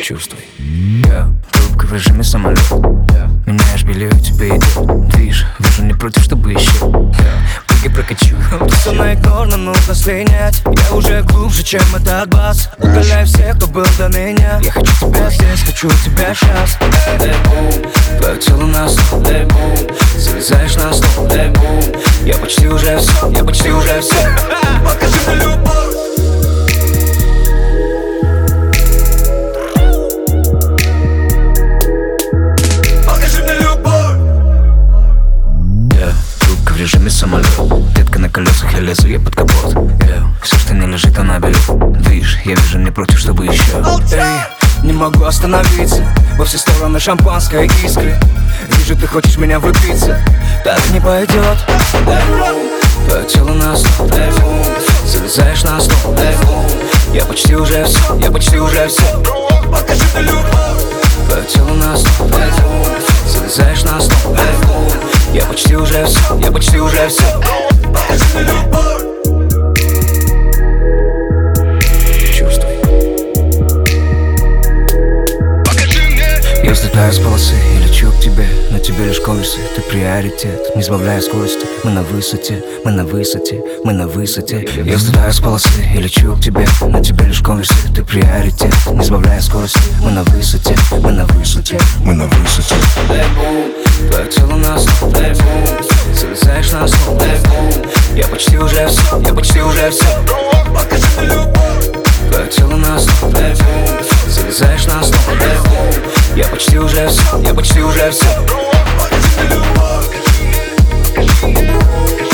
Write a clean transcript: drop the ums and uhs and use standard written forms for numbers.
Чувствуй. Трубка в режиме самолет. Меняешь белье, тебе идет движ. Вижу, не против, чтобы еще. Прыгай, прокачу. Все на игнор, нам нужно слинять. Я уже глубже, чем этот бас. Удаляй всех, кто был до меня. Я хочу тебя здесь, хочу тебя сейчас. Твое тело на стол. Залезаешь на стол. Я почти уже все, я почти уже все. Покажи мне любовь. В режиме самолет. Детка на колесах, я лезу, я под капот. Все, что не лежит, она берет. Движ, я вижу, не против, чтобы еще. Не могу остановиться. Во все стороны шампанское искры. Вижу, ты хочешь меня влюбиться. Так не пойдет. Твое тело на стол. Залезаешь на стол. Я почти уже все, я почти уже все. Покажи мне любовь. Твое тело на стол. Залезаешь на стол. Я почти уже все, я почти уже все. Покажи мне любовь. Чувствуй. Я взлетаю с полосы и лечу к тебе. На тебе лишь конверсы, ты приоритет. Не сбавляя скорости, мы на высоте, мы на высоте, мы на высоте. Я взлетаю с полосы и лечу к тебе. На тебе лишь конверсы, ты приоритет. Не сбавляя скорости, мы на высоте, мы на высоте, мы на высоте. Твое тело на стол. Залезаешь на стол. Я почти уже все, я почти уже все. Покажи мне любовь. Твое тело на стол. Залезаешь на стол. Я почти уже все, я почти уже все. Покажи мне любовь.